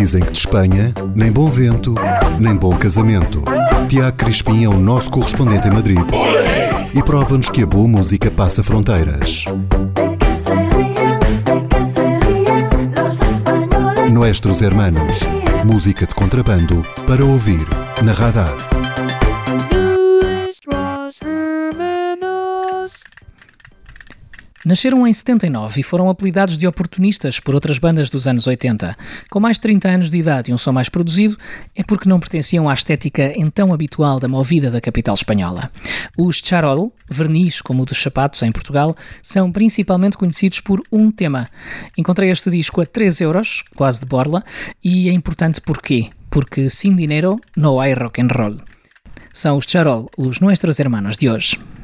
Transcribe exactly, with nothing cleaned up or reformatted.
Dizem que de Espanha, nem bom vento, nem bom casamento. Tiago Crispim é o nosso correspondente em Madrid e prova-nos que a boa música passa fronteiras. Nuestros Hermanos, música de contrabando para ouvir na Radar. Nasceram em setenta e nove e foram apelidados de oportunistas por outras bandas dos anos oitenta. Com mais de trinta anos de idade e um som mais produzido, é porque não pertenciam à estética então habitual da movida da capital espanhola. Os Charol, verniz como o dos sapatos em Portugal, são principalmente conhecidos por um tema. Encontrei este disco a três euros, quase de borla, e é importante porquê? Porque sin dinero no hay rock and roll. São os Charol, os Nuestros Hermanos de hoje.